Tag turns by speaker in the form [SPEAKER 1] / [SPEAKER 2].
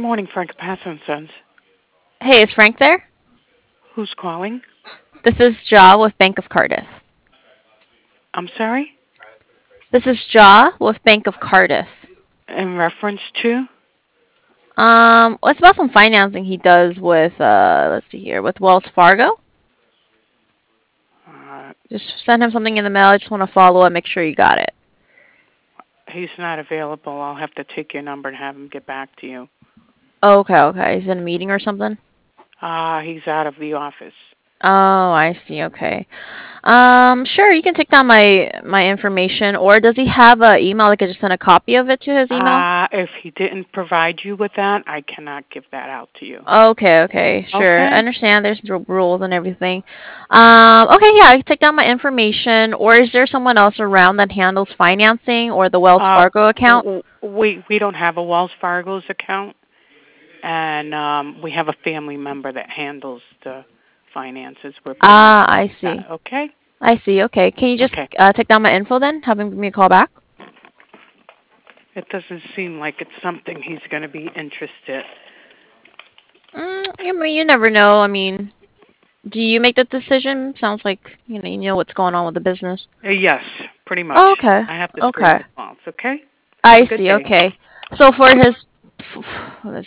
[SPEAKER 1] morning, Frank Passon Sons.
[SPEAKER 2] Hey, is Frank there?
[SPEAKER 1] Who's calling?
[SPEAKER 2] This is Ja with Bank of Cardiff.
[SPEAKER 1] I'm sorry?
[SPEAKER 2] This is Ja with Bank of Cardiff.
[SPEAKER 1] In reference to?
[SPEAKER 2] Well, it's about some financing he does with let's see here, with Wells Fargo.
[SPEAKER 1] Uh,
[SPEAKER 2] Just send him something in the mail. I just want to follow up, make sure you got it.
[SPEAKER 1] he's not available. I'll have to take your number and have him get back to you.
[SPEAKER 2] Oh, okay, okay. He's in a meeting or something.
[SPEAKER 1] He's out of the office.
[SPEAKER 2] Oh, I see. Okay. Sure, you can take down my information, or does he have a email? I could just send a copy of it to his email.
[SPEAKER 1] If he didn't provide you with that, I cannot give that out to you.
[SPEAKER 2] Okay, okay, sure. I
[SPEAKER 1] Okay?
[SPEAKER 2] understand there's rules and everything. Okay, yeah, I can take down my information, or is there someone else around that handles financing or the Wells
[SPEAKER 1] Uh,
[SPEAKER 2] Fargo account?
[SPEAKER 1] we don't have a Wells Fargo's account, and we have a family member that handles the finances. We're pretty much
[SPEAKER 2] Ah, I
[SPEAKER 1] set.
[SPEAKER 2] see.
[SPEAKER 1] Okay?
[SPEAKER 2] I see. Okay. Can you just
[SPEAKER 1] Okay.
[SPEAKER 2] take down my info then? Have him give me a call back?
[SPEAKER 1] It doesn't seem like it's something he's going to be interested.
[SPEAKER 2] You never know. I mean, do you make the decision? Sounds like, you know what's going on with the business.
[SPEAKER 1] Yes, pretty much.
[SPEAKER 2] Oh, okay.
[SPEAKER 1] I have to screen
[SPEAKER 2] Okay.
[SPEAKER 1] the calls. Okay. Have
[SPEAKER 2] I
[SPEAKER 1] a good
[SPEAKER 2] see.
[SPEAKER 1] day.
[SPEAKER 2] Okay. So for his, let's